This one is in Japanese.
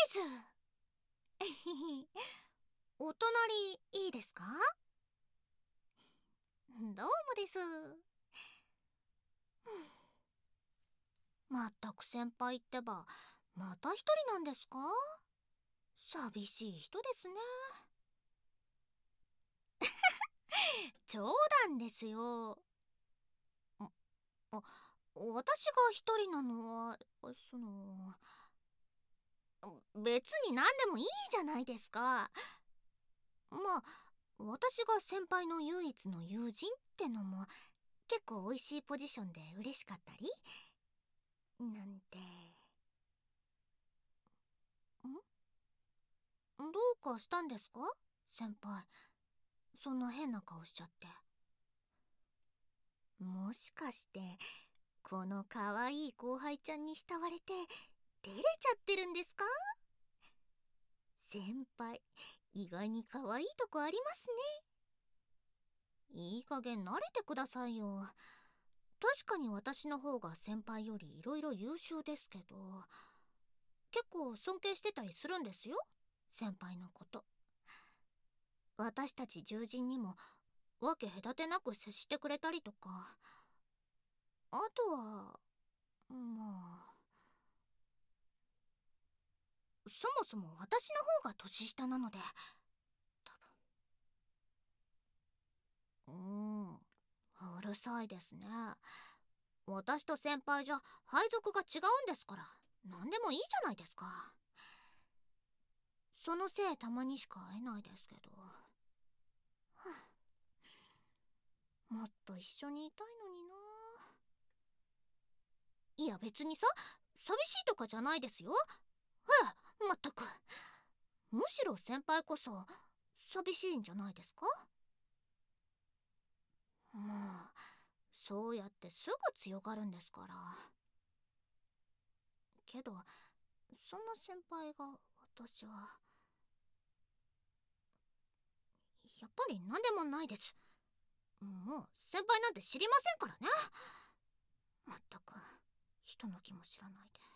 ですお隣いいですか？どうもです。まったく先輩ってば、また一人なんですか？寂しい人ですね。冗談ですよ。あ、私が一人なのは、別に何でもいいじゃないですか。まあ、私が先輩の唯一の友人ってのも結構美味しいポジションで嬉しかったりなんて。どうかしたんですか先輩？そんな変な顔しちゃって。もしかしてこの可愛い後輩ちゃんに慕われて照れちゃってるんですか？先輩意外に可愛いとこありますね。いい加減慣れてくださいよ。確かに私の方が先輩よりいろいろ優秀ですけど、結構尊敬してたりするんですよ、先輩のこと。私たち獣人にも分け隔てなく接してくれたりとか、あとはまあ、そもそも私の方が年下なので、多分。うるさいですね。私と先輩じゃ配属が違うんですから、何でもいいじゃないですか。そのせいたまにしか会えないですけど、もっと一緒にいたいのにな。いや別にさ、寂しいとかじゃないですよ。まったく。むしろ先輩こそ寂しいんじゃないですか？もうそうやってすぐ強がるんですから。けどそんな先輩が私はやっぱり何でもないです。もう先輩なんて知りませんからね。まったく人の気も知らないで。